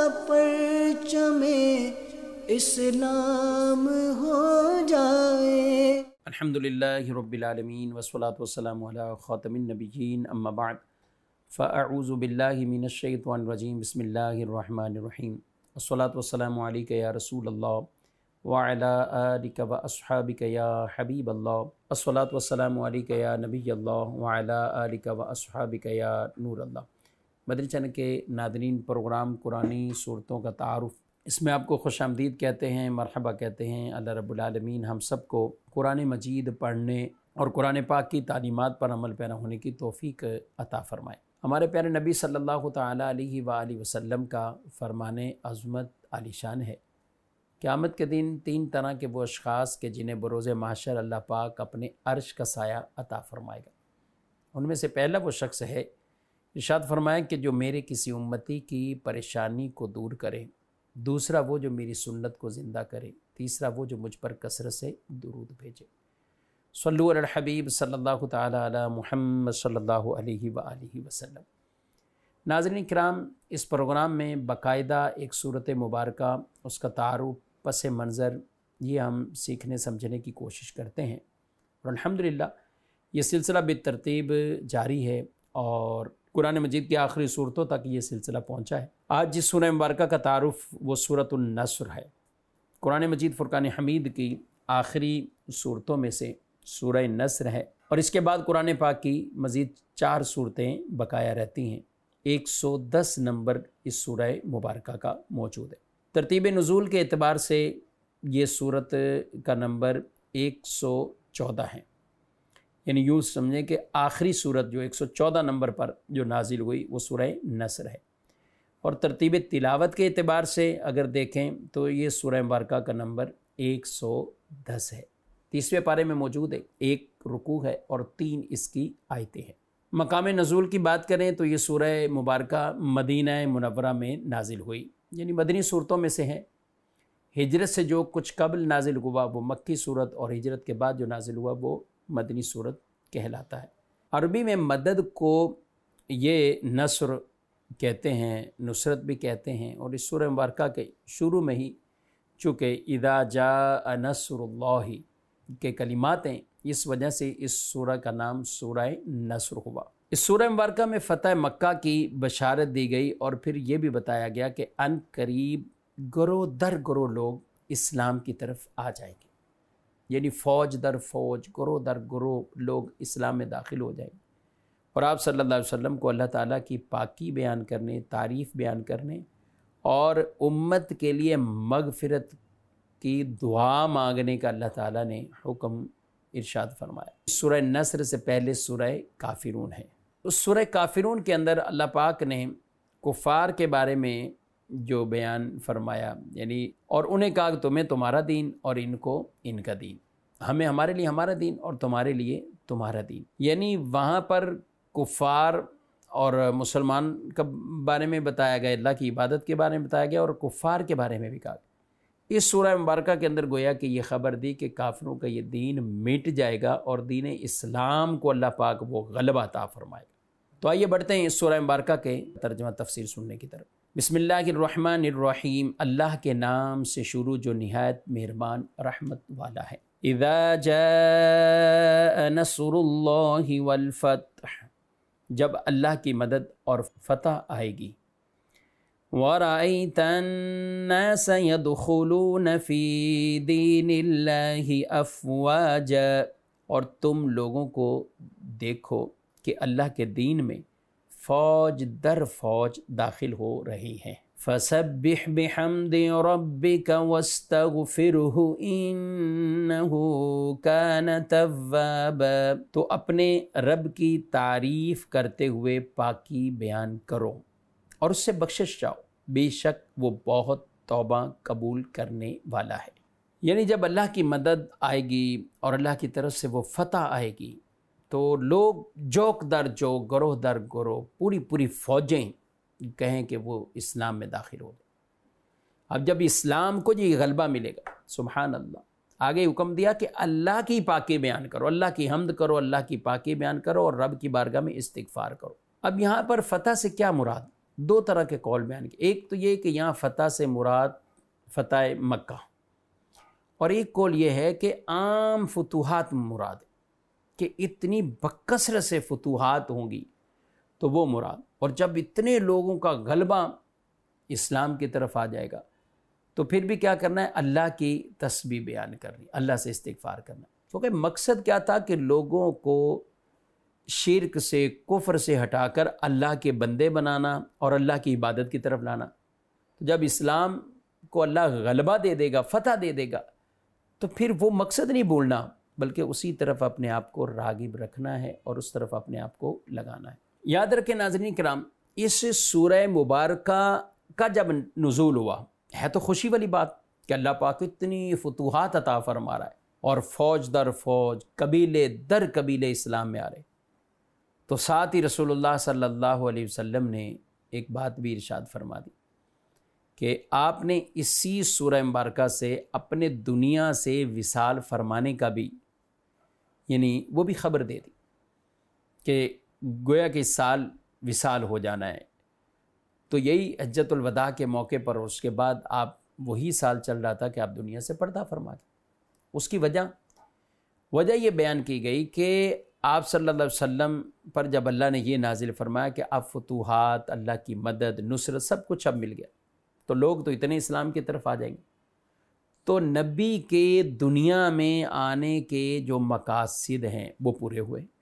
پرچم اسلام ہو جائے۔ الحمدللہ رب العالمین والصلاة والسلام علی خاتم النبیین اما بعد فاعوذ باللہ من الشیطان الرجیم بسم اللہ الرحمن الرحیم والصلاة والسلام علیک یا رسول اللہ وعلی آلک واصحابک یا حبیب اللہ والصلاة والسلام علیک یا نبی اللہ وعلی آلک واصحابک یا نور اللہ۔ مدنی چینل کے ناظرین، پروگرام قرآنی صورتوں کا تعارف، اس میں آپ کو خوش آمدید کہتے ہیں، مرحبا کہتے ہیں۔ اللہ رب العالمین ہم سب کو قرآن مجید پڑھنے اور قرآن پاک کی تعلیمات پر عمل پیرا ہونے کی توفیق عطا فرمائے۔ ہمارے پیارے نبی صلی اللہ تعالیٰ علیہ وآلہ وسلم کا فرمان عظمت عالی شان ہے۔ قیامت کے دن تین طرح کے وہ اشخاص کے جنہیں بروز محشر اللہ پاک اپنے عرش کا سایہ عطا فرمائے گا، ان میں سے پہلا وہ شخص ہے، ارشاد فرمایا کہ جو میرے کسی امتی کی پریشانی کو دور کرے، دوسرا وہ جو میری سنت کو زندہ کرے، تیسرا وہ جو مجھ پر کثرت سے درود بھیجے۔ صلو علی الحبیب صلی اللہ تعالی علی محمد صلی اللہ علیہ وآلہ وسلم۔ ناظرین کرام، اس پروگرام میں باقاعدہ ایک صورت مبارکہ، اس کا تعارف، پس منظر، یہ ہم سیکھنے سمجھنے کی کوشش کرتے ہیں، اور الحمدللہ یہ سلسلہ بالترتیب جاری ہے اور قرآن مجید کی آخری صورتوں تک یہ سلسلہ پہنچا ہے۔ آج جس سورہ مبارکہ کا تعارف وہ سورۃ النصر ہے۔ قرآن مجید فرقان حمید کی آخری صورتوں میں سے سورہ نصر ہے، اور اس کے بعد قرآن پاک کی مزید 4 صورتیں بقایا رہتی ہیں۔ 110 نمبر اس سورہ مبارکہ کا موجود ہے۔ ترتیب نزول کے اعتبار سے یہ سورت کا نمبر 114 ہے، یعنی یوں سمجھیں کہ آخری سورت جو 114 نمبر پر جو نازل ہوئی وہ سورہ نصر ہے۔ اور ترتیب تلاوت کے اعتبار سے اگر دیکھیں تو یہ سورہ مبارکہ کا نمبر 110 ہے۔ 30ویں پارے میں موجود ہے، 1 رکوع ہے اور 3 اس کی آیتیں ہیں۔ مقام نزول کی بات کریں تو یہ سورہ مبارکہ مدینہ منورہ میں نازل ہوئی، یعنی مدنی صورتوں میں سے ہے۔ ہجرت سے جو کچھ قبل نازل ہوا وہ مکی صورت، اور ہجرت کے بعد جو نازل ہوا وہ مدنی صورت کہلاتا ہے۔ عربی میں مدد کو یہ نصر کہتے ہیں، نصرت بھی کہتے ہیں، اور اس سورہ مبارکہ کے شروع میں ہی چونکہ اذا جاء نصر اللہ کے کلمات ہیں، اس وجہ سے اس سورہ کا نام سورہ نصر ہوا۔ اس سورہ مبارکہ میں فتح مکہ کی بشارت دی گئی، اور پھر یہ بھی بتایا گیا کہ ان قریب گروہ در گروہ لوگ اسلام کی طرف آ جائیں گے، یعنی فوج در فوج، گروہ در گروہ لوگ اسلام میں داخل ہو جائیں گے۔ اور آپ صلی اللہ علیہ وسلم کو اللہ تعالیٰ کی پاکی بیان کرنے، تعریف بیان کرنے اور امت کے لیے مغفرت کی دعا مانگنے کا اللہ تعالیٰ نے حکم ارشاد فرمایا۔ سورہ نصر سے پہلے سورہ کافرون ہے۔ اس سورہ کافرون کے اندر اللہ پاک نے کفار کے بارے میں جو بیان فرمایا، یعنی اور انہیں کہا کہ تمہیں تمہارا دین اور ان کو ان کا دین، ہمیں ہمارے لیے ہمارا دین اور تمہارے لیے تمہارا دین، یعنی وہاں پر کفار اور مسلمان کے بارے میں بتایا گیا، اللہ کی عبادت کے بارے میں بتایا گیا، اور کفار کے بارے میں بھی کہا گیا۔ اس سورہ مبارکہ کے اندر گویا کہ یہ خبر دی کہ کافروں کا یہ دین مٹ جائے گا اور دین اسلام کو اللہ پاک وہ غلبہ عطا فرمائے گا۔ تو آئیے بڑھتے ہیں اس سورہ مبارکہ کے ترجمہ تفسیر سننے کی طرف۔ بسم اللہ الرحمن الرحیم، اللہ کے نام سے شروع جو نہایت مہربان رحمت والا ہے۔ اذا جاء نصر اللہ والفتح، جب اللہ کی مدد اور فتح آئے گی۔ وَرَأَيْتَ النَّاسَ يَدْخُلُونَ فِي دِينِ اللَّهِ أَفْوَاجًا، اور تم لوگوں کو دیکھو کہ اللہ کے دین میں فوج در فوج داخل ہو رہی ہیں۔ فَسَبِّحْ بِحَمْدِ رَبِّكَ وَاسْتَغْفِرْهُ إِنَّهُ كَانَ تَوَّابًا، تو اپنے رب کی تعریف کرتے ہوئے پاکی بیان کرو اور اس سے بخشش چاہو، بے شک وہ بہت توبہ قبول کرنے والا ہے۔ یعنی جب اللہ کی مدد آئے گی اور اللہ کی طرف سے وہ فتح آئے گی تو لوگ جوک در جوک، گروہ در گروہ، پوری فوجیں کہیں کہ وہ اسلام میں داخل ہو جائیں۔ اب جب اسلام کو یہ غلبہ ملے گا، سبحان اللہ، آگے حکم دیا کہ اللہ کی پاکی بیان کرو، اللہ کی حمد کرو، اللہ کی پاکی بیان کرو اور رب کی بارگاہ میں استغفار کرو۔ اب یہاں پر فتح سے کیا مراد؟ دو طرح کے قول بیان کیے. ایک تو یہ کہ یہاں فتح سے مراد فتح مکہ، اور ایک قول یہ ہے کہ عام فتوحات مراد ہے کہ اتنی بکثرت سے فتوحات ہوں گی تو وہ مراد. اور جب اتنے لوگوں کا غلبہ اسلام کی طرف آ جائے گا تو پھر بھی کیا کرنا ہے؟ اللہ کی تسبیح بیان کرنی، اللہ سے استغفار کرنا. کیونکہ مقصد کیا تھا کہ لوگوں کو شرک سے، کفر سے ہٹا کر اللہ کے بندے بنانا اور اللہ کی عبادت کی طرف لانا. تو جب اسلام کو اللہ غلبہ دے دے گا، فتح دے دے گا، تو پھر وہ مقصد نہیں بھولنا، بلکہ اسی طرف اپنے آپ کو راغب رکھنا ہے اور اس طرف اپنے آپ کو لگانا ہے. یاد رکھیں ناظرین کرام، اس سورہ مبارکہ کا جب نزول ہوا ہے تو خوشی والی بات کہ اللہ پاک اتنی فتوحات عطا فرما رہا ہے اور فوج در فوج، قبیلے در قبیلے اسلام میں آ رہے. تو ساتھ ہی رسول اللہ صلی اللہ علیہ وسلم نے ایک بات بھی ارشاد فرما دی کہ آپ نے اسی سورہ مبارکہ سے اپنے دنیا سے وصال فرمانے کا بھی، یعنی وہ بھی خبر دے دی کہ گویا کہ اس سال وصال ہو جانا ہے. تو یہی حجۃ الوداع کے موقع پر، اس کے بعد آپ وہی سال چل رہا تھا کہ آپ دنیا سے پردہ فرما گئے. اس کی وجہ یہ بیان کی گئی کہ آپ صلی اللہ علیہ وسلم پر جب اللہ نے یہ نازل فرمایا کہ اب فتوحات، اللہ کی مدد، نصرت، سب کچھ اب مل گیا، تو لوگ تو اتنے اسلام کی طرف آ جائیں گے. تو نبی کے دنیا میں آنے کے جو مقاصد ہیں وہ پورے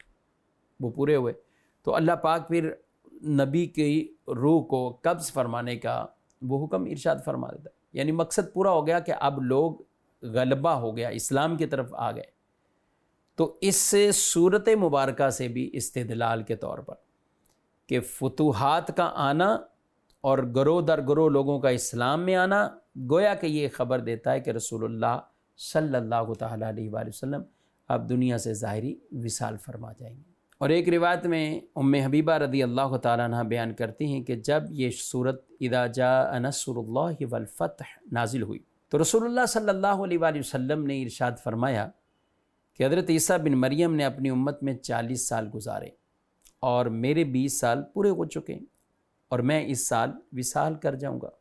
ہوئے. تو اللہ پاک پھر نبی کی روح کو قبض فرمانے کا وہ حکم ارشاد فرما دیتا ہے. یعنی مقصد پورا ہو گیا کہ اب لوگ غلبہ ہو گیا، اسلام کی طرف آ گئے. تو اس سے صورت مبارکہ سے بھی استدلال کے طور پر کہ فتوحات کا آنا اور گروہ در گروہ لوگوں کا اسلام میں آنا، گویا کہ یہ خبر دیتا ہے کہ رسول اللہ صلی اللہ تعالیٰ علیہ وآلہ وسلم اب دنیا سے ظاہری وصال فرما جائیں گے. اور ایک روایت میں ام حبیبہ رضی اللہ تعالیٰ عنہ بیان کرتی ہیں کہ جب یہ صورت اذا جاء نصر اللہ والفتح نازل ہوئی تو رسول اللہ صلی اللہ علیہ وآلہ وسلم نے ارشاد فرمایا کہ حضرت عیسیٰ بن مریم نے اپنی امت میں 40 سال گزارے اور میرے 20 سال پورے ہو چکے ہیں اور میں اس سال وصال کر جاؤں گا.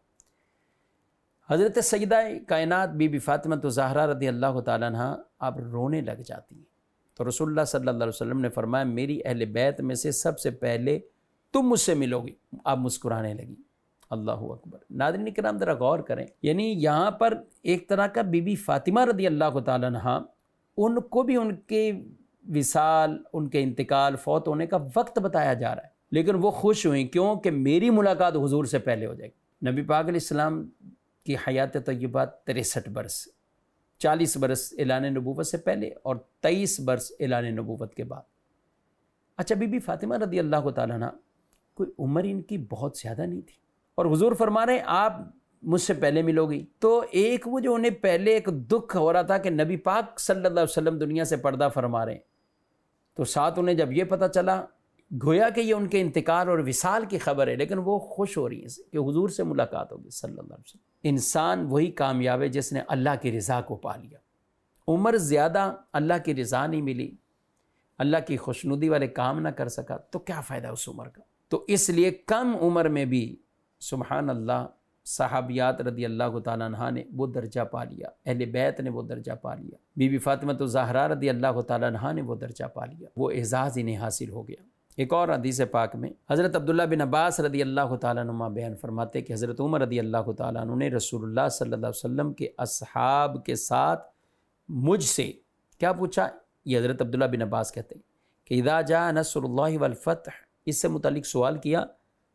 حضرت سیدہ کائنات بی بی فاطمہ زہرا رضی اللہ تعالیٰ عنہ آپ رونے لگ جاتی ہیں. تو رسول اللہ صلی اللہ علیہ وسلم نے فرمایا میری اہل بیت میں سے سب سے پہلے تم مجھ سے ملو گی. آپ مسکرانے لگی. اللہ اکبر. ناظرین کرام ذرا غور کریں، یعنی یہاں پر ایک طرح کا بی بی فاطمہ رضی اللہ تعالیٰ عنہ، ان کو بھی ان کے وصال، ان کے انتقال، فوت ہونے کا وقت بتایا جا رہا ہے، لیکن وہ خوش ہوئیں. کیوں؟ کہ میری ملاقات حضور سے پہلے ہو جائے گی. نبی پاک علیہ السلام کی حیات طیبہ 63 برس، 40 برس اعلان نبوت سے پہلے اور 23 برس اعلان نبوت کے بعد. اچھا، بی بی فاطمہ رضی اللہ تعالیٰ عنہ کوئی عمر ان کی بہت زیادہ نہیں تھی، اور حضور فرما رہے ہیں آپ مجھ سے پہلے ملو گی. تو ایک وہ جو انہیں پہلے ایک دکھ ہو رہا تھا کہ نبی پاک صلی اللہ علیہ وسلم دنیا سے پردہ فرما رہے ہیں، تو ساتھ انہیں جب یہ پتہ چلا گویا کہ یہ ان کے انتقال اور وصال کی خبر ہے، لیکن وہ خوش ہو رہی ہیں کہ حضور سے ملاقات ہوگی صلی اللہ علیہ وسلم. انسان وہی کامیاب ہے جس نے اللہ کی رضا کو پا لیا. عمر زیادہ اللہ کی رضا نہیں ملی، اللہ کی خوشنودی والے کام نہ کر سکا، تو کیا فائدہ اس عمر کا. تو اس لیے کم عمر میں بھی سبحان اللہ صحابیات رضی اللہ تعالیٰ عنہ نے وہ درجہ پا لیا، اہل بیت نے وہ درجہ پا لیا، بی بی فاطمہ زہرا رضی اللہ تعالیٰ عنہ نے وہ درجہ پا لیا، وہ اعزاز انہیں حاصل ہو گیا. ایک اور حدیث پاک میں حضرت عبداللہ بن عباس رضی اللہ تعالیٰ عنہ بیان فرماتے کہ حضرت عمر رضی اللہ تعالیٰ عنہ نے رسول اللہ صلی اللہ علیہ وسلم کے اصحاب کے ساتھ مجھ سے کیا پوچھا؟ یہ حضرت عبداللہ بن عباس کہتے ہیں کہ اذا جاء نصر اللہ والفتح، اس سے متعلق سوال کیا.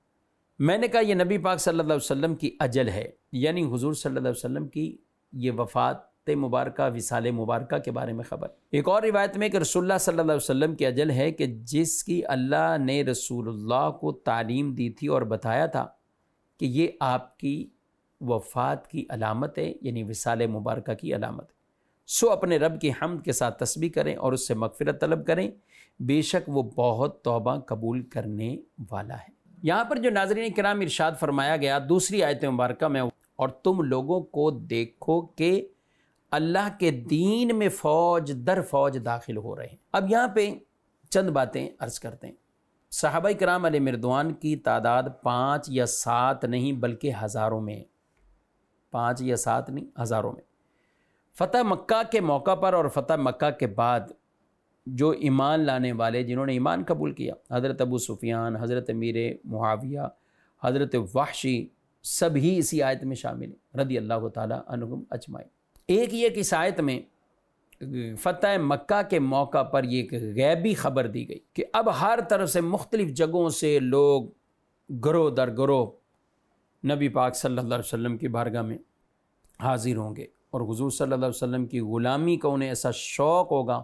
میں نے کہا یہ نبی پاک صلی اللہ علیہ وسلم کی اجل ہے، یعنی حضور صلی اللہ علیہ وسلم کی یہ وفات مبارکہ، وصال مبارکہ کے بارے میں خبر. ایک اور روایت میں کہ رسول اللہ صلی اللہ علیہ وسلم کی اجل ہے کہ جس کی اللہ نے رسول اللہ کو تعلیم دی تھی اور بتایا تھا کہ یہ آپ کی وفات کی علامت ہے، یعنی وصال مبارکہ کی علامت ہے. سو اپنے رب کی حمد کے ساتھ تسبیح کریں اور اس سے مغفرت طلب کریں، بے شک وہ بہت توبہ قبول کرنے والا ہے. یہاں پر جو ناظرین کرام ارشاد فرمایا گیا دوسری آیت مبارکہ میں، اور تم لوگوں کو دیکھو کہ اللہ کے دین میں فوج در فوج داخل ہو رہے ہیں. اب یہاں پہ چند باتیں عرض کرتے ہیں. صحابہ کرام علیہ مردوان کی تعداد 5 یا 7 نہیں بلکہ ہزاروں میں، 5 یا 7 نہیں، ہزاروں میں۔ فتح مکہ کے موقع پر اور فتح مکہ کے بعد جو ایمان لانے والے جنہوں نے ایمان قبول کیا، حضرت ابو سفیان، حضرت امیر معاویہ، حضرت وحشی، سب ہی اسی آیت میں شامل ہیں رضی اللہ تعالیٰ عنہم اجمعین۔ ایک یہ کہ اس آیت میں فتح مکہ کے موقع پر یہ ایک غیبی خبر دی گئی کہ اب ہر طرف سے مختلف جگہوں سے لوگ گروہ در گروہ نبی پاک صلی اللہ علیہ وسلم کی بارگاہ میں حاضر ہوں گے، اور حضور صلی اللہ علیہ وسلم کی غلامی کا انہیں ایسا شوق ہوگا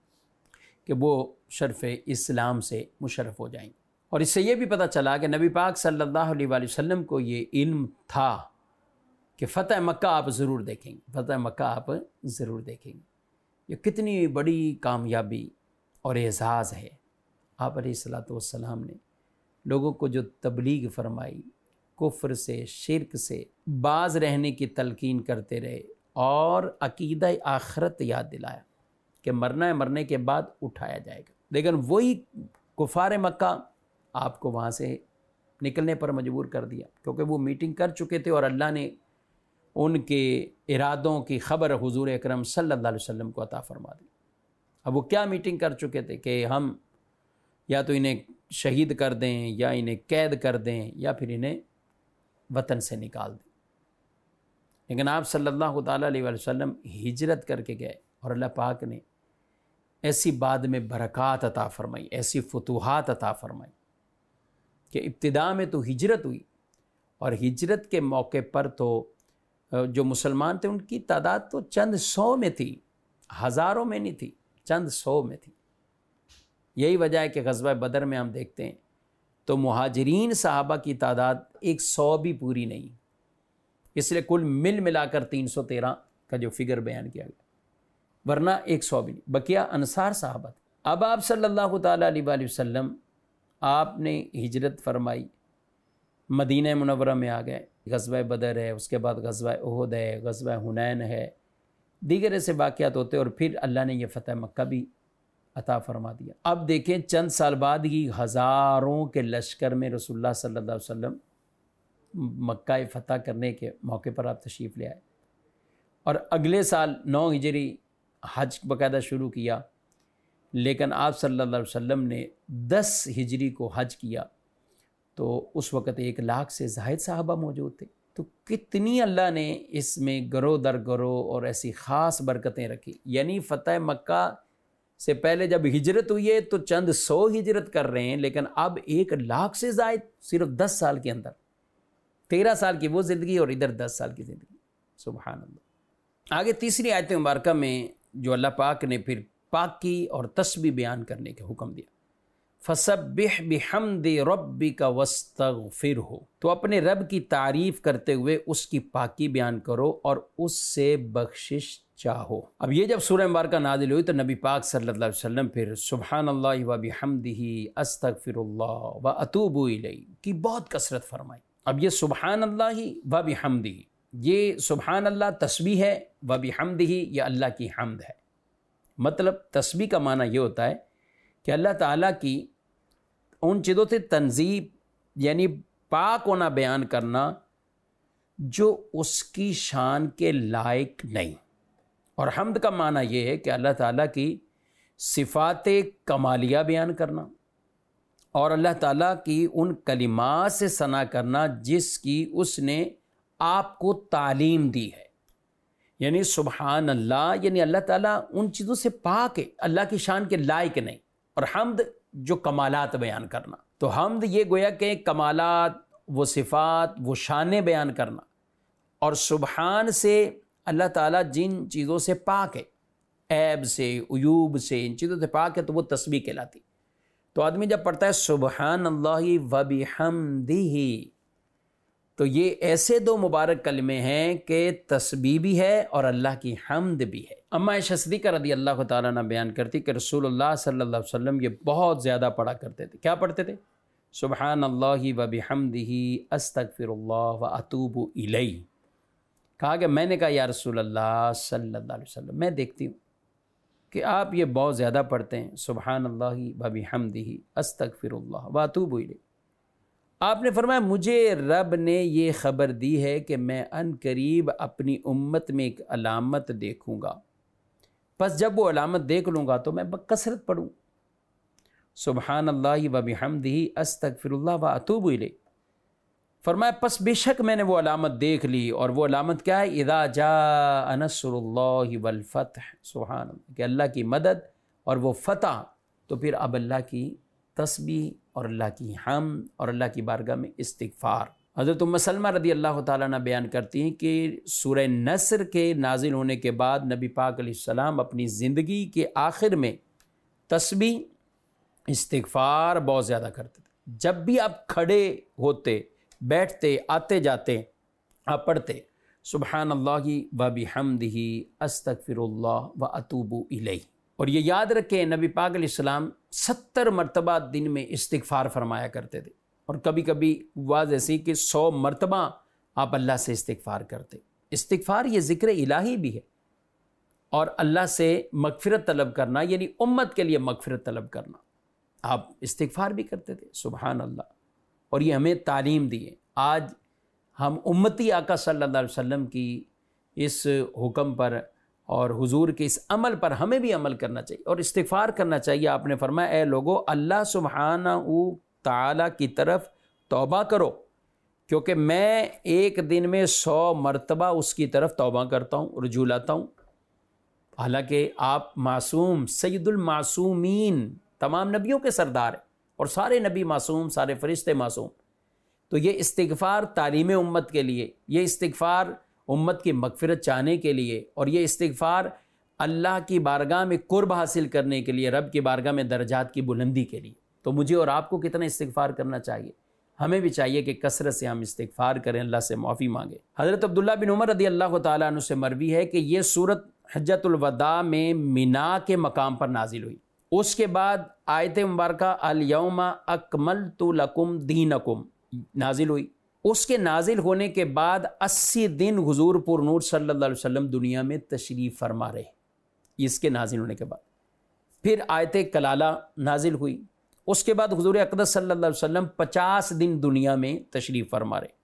کہ وہ شرف اسلام سے مشرف ہو جائیں گے۔ اور اس سے یہ بھی پتہ چلا کہ نبی پاک صلی اللہ علیہ وسلم کو یہ علم تھا کہ فتح مکہ آپ ضرور دیکھیں گے، فتح مکہ آپ ضرور دیکھیں گے۔ یہ کتنی بڑی کامیابی اور اعزاز ہے۔ آپ علیہ الصلوۃ والسلام نے لوگوں کو جو تبلیغ فرمائی، کفر سے، شرک سے باز رہنے کی تلقین کرتے رہے اور عقیدہ آخرت یاد دلایا کہ مرنا ہے، مرنے کے بعد اٹھایا جائے گا۔ لیکن وہی کفار مکہ آپ کو وہاں سے نکلنے پر مجبور کر دیا، کیونکہ وہ میٹنگ کر چکے تھے اور اللہ نے ان کے ارادوں کی خبر حضور اکرم صلی اللہ علیہ وسلم کو عطا فرما دی۔ اب وہ کیا میٹنگ کر چکے تھے کہ ہم یا تو انہیں شہید کر دیں، یا انہیں قید کر دیں، یا پھر انہیں وطن سے نکال دیں۔ لیکن آپ صلی اللہ تعالیٰ علیہ وسلم ہجرت کر کے گئے، اور اللہ پاک نے ایسی بعد میں برکات عطا فرمائی، ایسی فتوحات عطا فرمائی کہ ابتدا میں تو ہجرت ہوئی، اور ہجرت کے موقع پر تو جو مسلمان تھے ان کی تعداد تو چند سو میں تھی، ہزاروں میں نہیں تھی، چند سو میں تھی۔ یہی وجہ ہے کہ غزوہ بدر میں ہم دیکھتے ہیں تو مہاجرین صحابہ کی تعداد 100 بھی پوری نہیں، اس لیے کل ملا کر 313 کا جو فگر بیان کیا گیا، ورنہ 100 بھی نہیں، بقیہ انصار صحابہ تھے۔ اب آپ صلی اللہ تعالیٰ علیہ وآلہ وسلم آپ نے ہجرت فرمائی، مدینہ منورہ میں آ گئے، غزوہ بدر ہے، اس کے بعد غزوہ احد ہے، غزوہ حنین ہے، دیگر ایسے واقعات ہوتے، اور پھر اللہ نے یہ فتح مکہ بھی عطا فرما دیا۔ اب دیکھیں چند سال بعد ہی ہزاروں کے لشکر میں رسول اللہ صلی اللہ علیہ وسلم مکہ فتح کرنے کے موقع پر آپ تشریف لے آئے، اور اگلے سال 9 ہجری حج باقاعدہ شروع کیا، لیکن آپ صلی اللہ علیہ وسلم نے 10 ہجری کو حج کیا تو اس وقت 1 لاکھ سے زائد صحابہ موجود تھے۔ تو کتنی اللہ نے اس میں گروہ در گروہ اور ایسی خاص برکتیں رکھی۔ یعنی فتح مکہ سے پہلے جب ہجرت ہوئی ہے تو چند سو ہجرت کر رہے ہیں، لیکن اب 1 لاکھ سے زائد صرف 10 سال کے اندر، 13 سال کی وہ زندگی اور ادھر 10 سال کی زندگی، سبحان اللہ۔ آگے تیسری آیت مبارکہ میں جو اللہ پاک نے پھر پاکی اور تسبیح بیان کرنے کا حکم دیا، فَسَبِّحْ بِحَمْدِ رَبِّكَ وَاسْتَغْفِرْهُ، تو اپنے رب کی تعریف کرتے ہوئے اس کی پاکی بیان کرو اور اس سے بخشش چاہو۔ اب یہ جب سورہ مبارکہ نازل ہوئی تو نبی پاک صلی اللہ علیہ وسلم پھر سبحان اللہ و بحمدہ استغفر اللہ و اتوب الیہ کی بہت کثرت فرمائی۔ اب یہ سبحان اللہ و بحمدہ، یہ سبحان اللہ تسبیح ہے، و بحمدہ یہ اللہ کی حمد ہے۔ مطلب تسبیح کا معنی یہ ہوتا ہے کہ اللہ تعالیٰ کی ان چیزوں سے تنزیہ، یعنی پاک ہونا بیان کرنا جو اس کی شان کے لائق نہیں، اور حمد کا معنی یہ ہے کہ اللہ تعالیٰ کی صفات کمالیہ بیان کرنا اور اللہ تعالیٰ کی ان کلمات سے ثنا کرنا جس کی اس نے آپ کو تعلیم دی ہے۔ یعنی سبحان اللہ، یعنی اللہ تعالیٰ ان چیزوں سے پاک ہے، اللہ کی شان کے لائق نہیں، اور حمد جو کمالات بیان کرنا، تو حمد یہ گویا کہ کمالات، وہ صفات، وہ شانیں بیان کرنا، اور سبحان سے اللہ تعالیٰ جن چیزوں سے پاک ہے، عیب سے، عیوب سے، ان چیزوں سے پاک ہے، تو وہ تسبیح کہلاتی۔ تو آدمی جب پڑھتا ہے سبحان اللہ و بحمدہ، تو یہ ایسے 2 مبارک کلمے ہیں کہ تسبیح بھی ہے اور اللہ کی حمد بھی ہے۔ اما عائشہ صدیقہ رضی اللہ تعالیٰ عنہ بیان کرتی کہ رسول اللہ صلی اللہ علیہ وسلم یہ بہت زیادہ پڑھا کرتے تھے۔ کیا پڑھتے تھے؟ سبحان اللہ و بحمدہ استغفر اللہ و اتوب الیہ۔ کہا کہ میں نے کہا یا رسول اللہ صلی اللہ علیہ وسلم، میں دیکھتی ہوں کہ آپ یہ بہت زیادہ پڑھتے ہیں سبحان اللہ و بحمدہ استغفر اللہ و اتوب الیہ۔ آپ نے فرمایا مجھے رب نے یہ خبر دی ہے کہ میں ان قریب اپنی امت میں ایک علامت دیکھوں گا، پس جب وہ علامت دیکھ لوں گا تو میں بکثرت پڑھوں سبحان اللہ و بحمدہ استغفر اللہ و اتوب الیہ۔ فرمایا پس بے شک میں نے وہ علامت دیکھ لی، اور وہ علامت کیا ہے؟ اذا جاء نصر اللہ والفتح، سبحان اللہ، کہ اللہ کی مدد اور وہ فتح، تو پھر اب اللہ کی تسبیح اور اللہ کی حمد اور اللہ کی بارگاہ میں استغفار۔ حضرت ام سلمہ رضی اللہ تعالیٰ عنہ بیان کرتی ہیں کہ سورہ نصر کے نازل ہونے کے بعد نبی پاک علیہ السلام اپنی زندگی کے آخر میں تسبیح استغفار بہت زیادہ کرتے تھے۔ جب بھی آپ کھڑے ہوتے، بیٹھتے، آتے جاتے، آپ پڑھتے سبحان اللہ و بحمدہ استغفر اللہ و اتوب الیہ۔ اور یہ یاد رکھیں نبی پاک علیہ السلام 70 مرتبہ دن میں استغفار فرمایا کرتے تھے، اور کبھی کبھی واضح ایسی کہ 100 مرتبہ آپ اللہ سے استغفار کرتے۔ استغفار یہ ذکر الہی بھی ہے، اور اللہ سے مغفرت طلب کرنا، یعنی امت کے لیے مغفرت طلب کرنا۔ آپ استغفار بھی کرتے تھے سبحان اللہ، اور یہ ہمیں تعلیم دی ہے۔ آج ہم امتی آقا صلی اللہ علیہ وسلم کی اس حکم پر اور حضور کے اس عمل پر ہمیں بھی عمل کرنا چاہیے اور استغفار کرنا چاہیے۔ آپ نے فرمایا اے لوگو اللہ سبحانہ تعالیٰ کی طرف توبہ کرو، کیونکہ میں ایک دن میں 100 مرتبہ اس کی طرف توبہ کرتا ہوں، رجوع لاتا ہوں۔ حالانکہ آپ معصوم، سید المعصومین، تمام نبیوں کے سردار ہیں، اور سارے نبی معصوم، سارے فرشتے معصوم۔ تو یہ استغفار تعلیم امت کے لیے، یہ استغفار امت کی مغفرت چاہنے کے لیے، اور یہ استغفار اللہ کی بارگاہ میں قرب حاصل کرنے کے لیے، رب کی بارگاہ میں درجات کی بلندی کے لیے۔ تو مجھے اور آپ کو کتنا استغفار کرنا چاہیے؟ ہمیں بھی چاہیے کہ کثرت سے ہم استغفار کریں، اللہ سے معافی مانگیں۔ حضرت عبداللہ بن عمر رضی اللہ تعالیٰ عنہ سے مروی ہے کہ یہ سورت حجۃ الوداع میں مینا کے مقام پر نازل ہوئی۔ اس کے بعد آیت مبارکہ الیوم اکملت لکم دینکم نازل ہوئی۔ اس کے نازل ہونے کے بعد 80 دن حضور پر نور صلی اللہ علیہ وسلم دنیا میں تشریف فرما رہے، اس کے نازل ہونے کے بعد۔ پھر آیت کلالہ نازل ہوئی۔ اس کے بعد حضور اقدس صلی اللہ علیہ وسلم 50 دن دنیا میں تشریف فرما رہے۔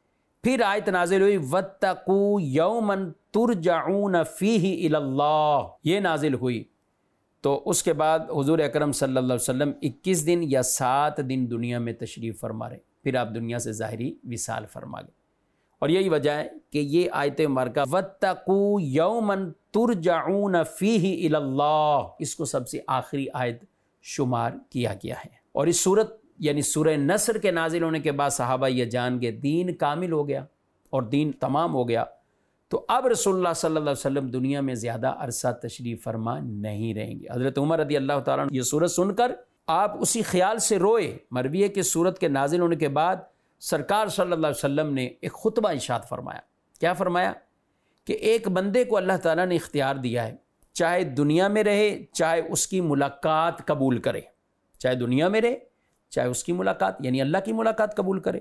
پھر آیت نازل ہوئی وَاتَّقُوا يَوْمًا تُرْجَعُونَ فِيهِ إِلَى اللَّهِ، یہ نازل ہوئی۔ تو اس کے بعد حضور اکرم صلی اللہ علیہ وسلم 21 دن یا 7 دن دنیا میں تشریف فرما رہے، پھر آپ دنیا سے ظاہری وصال فرما گئے۔ اور یہی وجہ ہے کہ یہ آیت مبارکہ وَاتَّقُوا يَوْمًا تُرْجَعُونَ فِيهِ إِلَى اللَّهِ، اس کو سب سے آخری آیت شمار کیا گیا ہے۔ اور اس صورت یعنی سورہ نصر کے نازل ہونے کے بعد صحابہ یہ جان گئے دین کامل ہو گیا اور دین تمام ہو گیا، تو اب رسول اللہ صلی اللہ علیہ وسلم دنیا میں زیادہ عرصہ تشریف فرما نہیں رہیں گے۔ حضرت عمر رضی اللہ تعالیٰ عنہ یہ سورت سن کر آپ اسی خیال سے روئے۔ مروی ہے کہ سورت کے نازل ہونے کے بعد سرکار صلی اللہ علیہ وسلم نے ایک خطبہ ارشاد فرمایا۔ کیا فرمایا؟ کہ ایک بندے کو اللہ تعالیٰ نے اختیار دیا ہے، چاہے دنیا میں رہے چاہے اس کی ملاقات قبول کرے، چاہے دنیا میں رہے چاہے اس کی ملاقات یعنی اللہ کی ملاقات قبول کرے۔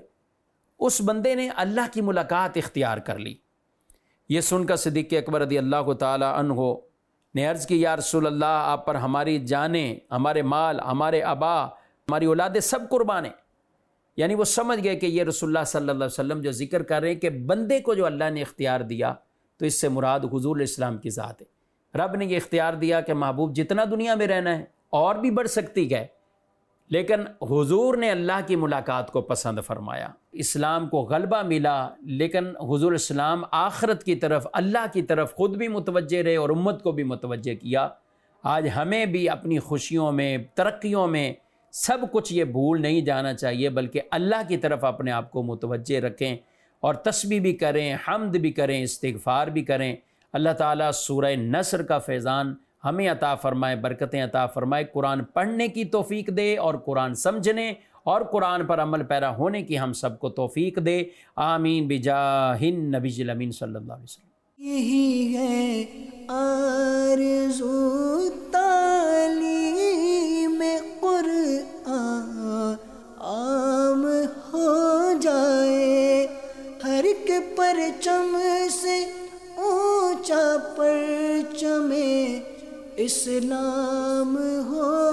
اس بندے نے اللہ کی ملاقات اختیار کر لی۔ یہ سن کر صدیق اکبر رضی اللہ تعالی عنہ نے عرض کی یا رسول اللہ آپ پر ہماری جانیں، ہمارے مال، ہمارے آبا، ہماری اولادیں سب قربان ہیں۔ یعنی وہ سمجھ گئے کہ یہ رسول اللہ صلی اللہ علیہ وسلم جو ذکر کر رہے ہیں کہ بندے کو جو اللہ نے اختیار دیا، تو اس سے مراد حضور علیہ السلام کی ذات ہے۔ رب نے یہ اختیار دیا کہ محبوب جتنا دنیا میں رہنا ہے اور بھی بڑھ سکتی ہے، لیکن حضور نے اللہ کی ملاقات کو پسند فرمایا، اسلام کو غلبہ ملا، لیکن حضور اسلام آخرت کی طرف، اللہ کی طرف خود بھی متوجہ رہے اور امت کو بھی متوجہ کیا۔ آج ہمیں بھی اپنی خوشیوں میں، ترقیوں میں سب کچھ یہ بھول نہیں جانا چاہیے، بلکہ اللہ کی طرف اپنے آپ کو متوجہ رکھیں اور تسبیح بھی کریں، حمد بھی کریں، استغفار بھی کریں۔ اللہ تعالیٰ سورہ نصر کا فیضان ہمیں عطا فرمائے، برکتیں عطا فرمائے، قرآن پڑھنے کی توفیق دے اور قرآن سمجھنے اور قرآن پر عمل پیرا ہونے کی ہم سب کو توفیق دے۔ آمین بجاہ النبی الامین صلی اللہ علیہ وسلم۔ یہی ہے آرزو تعلیم قرآن عام ہو جائے، ہر ایک پرچم سے اونچا پرچم اسلام ہو